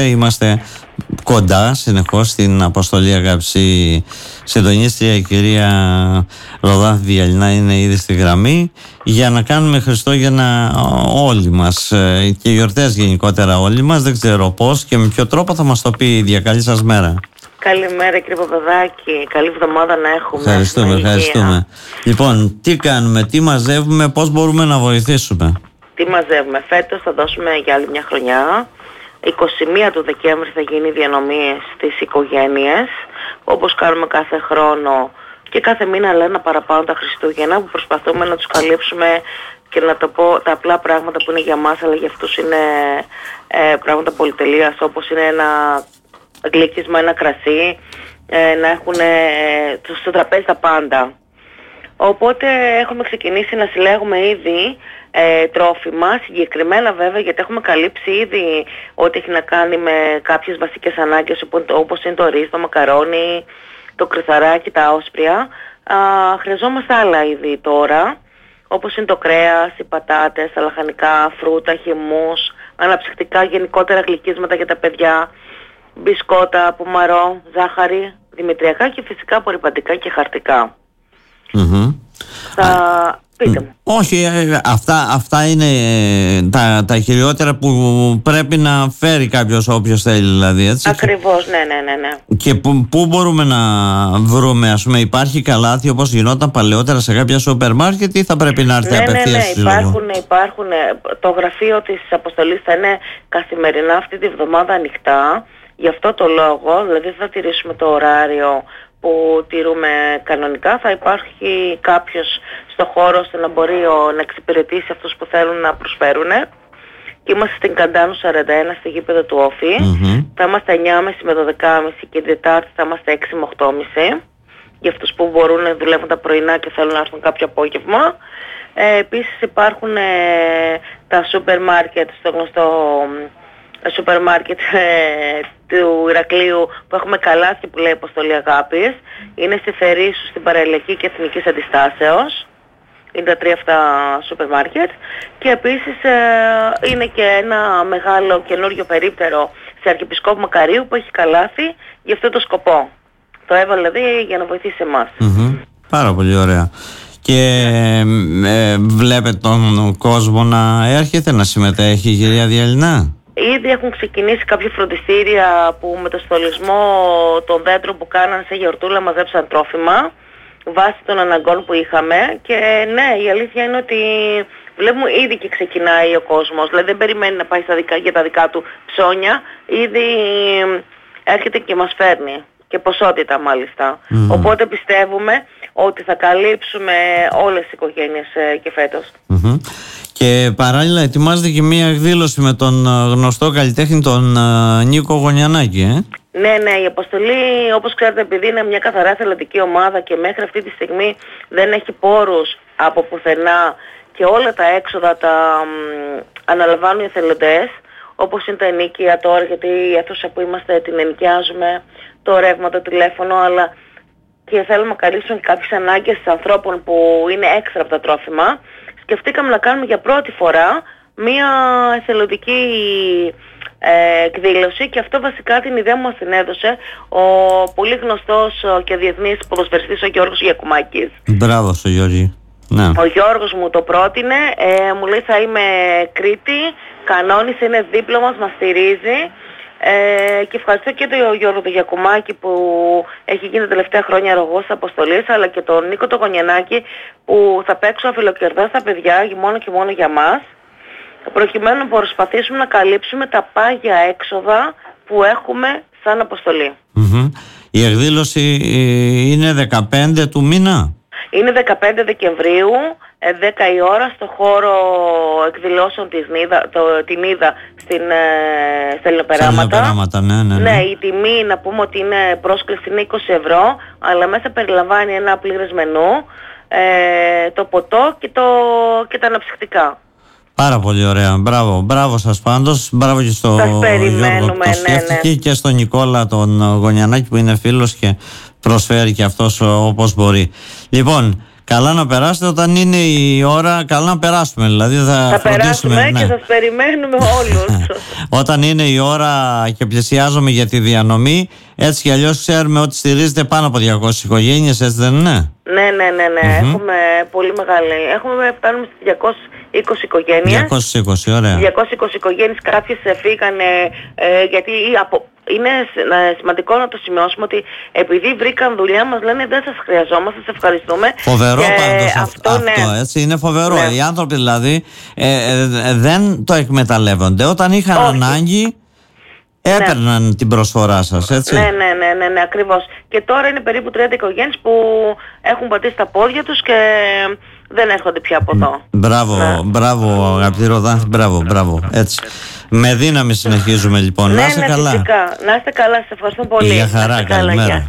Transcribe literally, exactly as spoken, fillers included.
γνωρίζετε, είμαστε κοντά συνεχώς στην αποστολή, αγαπητή συντονίστρια. Η κυρία Ροδά Βιαλινά είναι ήδη στη γραμμή για να κάνουμε Χριστούγεννα όλοι μας και γιορτές γενικότερα όλοι μας. Δεν ξέρω πώς και με ποιο τρόπο θα μας το πει η ίδια. Καλή σας μέρα. Καλημέρα κύριε Παπαδάκη, καλή εβδομάδα να έχουμε. Ευχαριστούμε, ευχαριστούμε. Λοιπόν, τι κάνουμε, τι μαζεύουμε, πώς μπορούμε να βοηθήσουμε? Τι μαζεύουμε, φέτος θα δώσουμε για άλλη μια χρονιά. είκοσι μία του Δεκέμβρη θα γίνει η διανομή στις οικογένειες, όπως κάνουμε κάθε χρόνο και κάθε μήνα, αλλά ένα παραπάνω τα Χριστούγεννα, που προσπαθούμε να τους καλύψουμε και να το πω τα απλά πράγματα που είναι για μας, αλλά για αυτούς είναι ε, πράγματα πολυτελείας, όπως είναι ένα γλύκισμα, ένα κρασί, ε, να έχουν ε, στο τραπέζι τα πάντα. Οπότε έχουμε ξεκινήσει να συλλέγουμε ήδη ε, τρόφιμα, συγκεκριμένα βέβαια, γιατί έχουμε καλύψει ήδη ό,τι έχει να κάνει με κάποιες βασικές ανάγκες, όπως είναι το ρύζι, το μακαρόνι, το κρυθαράκι, τα όσπρια. Α, χρειαζόμαστε άλλα είδη τώρα, όπως είναι το κρέας, οι πατάτες, τα λαχανικά, φρούτα, χυμούς, αναψυκτικά, γενικότερα γλυκίσματα για τα παιδιά, μπισκότα, πουμαρό, ζάχαρη, δημητριακά και φυσικά απορριπαντικά και χαρτικά. Mm-hmm. Θα... Πείτε μου. Όχι, αυτά, αυτά είναι τα, τα χειριότερα που πρέπει να φέρει κάποιος, όποιος θέλει δηλαδή, έτσι. Ακριβώς, ναι, ναι, ναι, ναι. Και που, πού μπορούμε να βρούμε, ας πούμε, υπάρχει καλάθι όπως γινόταν παλαιότερα σε κάποια σούπερ μάρκετ, ή θα πρέπει να έρθει ναι, απευθείας? Ναι, ναι, υπάρχουν, υπάρχουν, το γραφείο της αποστολής θα είναι καθημερινά αυτή τη βδομάδα ανοιχτά. Γι' αυτό το λόγο, δηλαδή θα τηρήσουμε το ωράριο που τηρούμε κανονικά, θα υπάρχει κάποιος στο χώρο ώστε να μπορεί ο, να εξυπηρετήσει αυτούς που θέλουν να προσφέρουν. Και είμαστε στην Καντάνου σαράντα ένα, στη γήπεδο του Όφη. Mm-hmm. Θα είμαστε εννιά και μισή με δώδεκα και μισή και την Τετάρτη θα είμαστε έξι με οκτώ και μισή. Για αυτούς που μπορούν να δουλεύουν τα πρωινά και θέλουν να έρθουν κάποιο απόγευμα. Ε, επίσης υπάρχουν ε, τα σούπερ μάρκετ, στο γνωστό σούπερ μάρκετ ε, του Ηρακλείου, που έχουμε καλάθι που λέει Αποστολή Αγάπης. Είναι στη Θερήσου, στην Παραηλιακή και Εθνικής Αντιστάσεως. Είναι τα τρία αυτά σούπερ μάρκετ. Και επίσης ε, είναι και ένα μεγάλο καινούριο περίπτερο σε Αρχιεπισκόπου Μακαρίου που έχει καλάθι για αυτό το σκοπό. Το έβαλε δηλαδή για να βοηθήσει εμάς. Mm-hmm. Πάρα πολύ ωραία. Και ε, βλέπετε τον κόσμο να έρχεται να συμμετέχει, η κυρία Βιαλινά? Ήδη έχουν ξεκινήσει κάποια φροντιστήρια που με το στολισμό των δέντρων που κάναν σε γιορτούλα μαζέψαν τρόφιμα βάσει των αναγκών που είχαμε. Και ναι, η αλήθεια είναι ότι βλέπουμε ήδη και ξεκινάει ο κόσμος. Δηλαδή δεν περιμένει να πάει στα δικά, για τα δικά του ψώνια. Ήδη έρχεται και μας φέρνει. Και ποσότητα μάλιστα. Mm. Οπότε πιστεύουμε ότι θα καλύψουμε όλες τις οικογένειες και φέτος. Mm-hmm. Και παράλληλα ετοιμάζεται και μία εκδήλωση με τον γνωστό καλλιτέχνη τον Νίκο Γωνιανάκη, ε? Ναι, ναι, η αποστολή, όπως ξέρετε, επειδή είναι μια καθαρά θελοντική ομάδα και μέχρι αυτή τη στιγμή δεν έχει πόρους από πουθενά και όλα τα έξοδα τα μ, αναλαμβάνουν οι εθελοντές, όπως είναι τα ενοίκια τώρα, γιατί η αίθουσα που είμαστε την ενοικιάζουμε, το ρεύμα, το τηλέφωνο, αλλά και θέλουμε να καλύψουμε κάποιες ανάγκες ανθρώπων που είναι έξτρα από τα τρόφιμα. Σκεφτήκαμε να κάνουμε για πρώτη φορά μία εθελοντική ε, εκδήλωση, και αυτό βασικά την ιδέα μου μας την έδωσε ο πολύ γνωστός και διεθνής ποδοσφαιριστής ο Γιώργος Γιακουμάκης. Μπράβο στο Γιώργη. Ναι. Ο Γιώργος μου το πρότεινε, ε, μου λέει θα είμαι Κρήτη, κανόνισε, είναι δίπλα μας, μας στηρίζει. Ε, και ευχαριστώ και τον Γιώργο τον Γιακουμάκη που έχει γίνει τα τελευταία χρόνια αρρωγός της αποστολής, αλλά και τον Νίκο τον Γωνιανάκη που θα παίξουν αφιλοκερδά στα παιδιά μόνο και μόνο για μας, προκειμένου να προσπαθήσουμε να καλύψουμε τα πάγια έξοδα που έχουμε σαν αποστολή. Mm-hmm. Η εκδήλωση είναι δεκαπέντε του μήνα. Είναι δεκαπέντε Δεκεμβρίου, δέκα η ώρα, στο χώρο εκδηλώσεων της Νίδα, το, την Είδα στην ε, Στελινοπεράματα. Ναι, ναι, ναι. Ναι, η τιμή να πούμε ότι είναι πρόσκληση είναι είκοσι ευρώ, αλλά μέσα περιλαμβάνει ένα πλήρες μενού, ε, το ποτό και, το, και τα αναψυκτικά. Πάρα πολύ ωραία. Μπράβο, μπράβο σας πάντως. Μπράβο και στο Γιώργο που το σκέφτηκε, ναι, ναι. Και στον Νικόλα τον Γωνιανάκη που είναι φίλος και προσφέρει και αυτός όπως μπορεί. Λοιπόν, καλά να περάσετε όταν είναι η ώρα, καλά να περάσουμε. Δηλαδή θα, θα περάσουμε ναι. και σας περιμένουμε όλους. Όταν είναι η ώρα και πλησιάζουμε για τη διανομή, έτσι κι αλλιώς ξέρουμε ότι στηρίζεται πάνω από διακόσιες οικογένειες, έτσι δεν είναι? Ναι, ναι, ναι, ναι. Mm-hmm. Έχουμε πολύ μεγάλη. Έχουμε, φτάνουμε στις διακόσιες είκοσι οικογένειες. διακόσιες είκοσι, ωραία. διακόσιες είκοσι οικογένειες, κάποιες φύγανε, ε, γιατί από... είναι σημαντικό να το σημειώσουμε ότι επειδή βρήκαν δουλειά μας λένε δεν σας χρειαζόμαστε, σας ευχαριστούμε. Φοβερό πάντως αυτό, αυτό, ναι. έτσι, είναι φοβερό. Ναι. Οι άνθρωποι δηλαδή ε, ε, ε, δεν το εκμεταλλεύονται. Όταν είχαν Όχι. ανάγκη έπαιρναν ναι. την προσφορά σας, έτσι. Ναι, ναι, ναι, ναι, ναι, ακριβώς. Και τώρα είναι περίπου τριάντα οικογένειες που έχουν πατήσει τα πόδια τους και δεν έρχονται πια από εδώ. Μπράβο, ναι. μπράβο αγαπητή Ροδάνθη, μπράβο, μπράβο, έτσι. Με δύναμη συνεχίζουμε λοιπόν. Ναι, να είστε ναι, καλά. Φυσικά. Να είστε καλά, σας ευχαριστώ πολύ. Για χαρά, καλημέρα.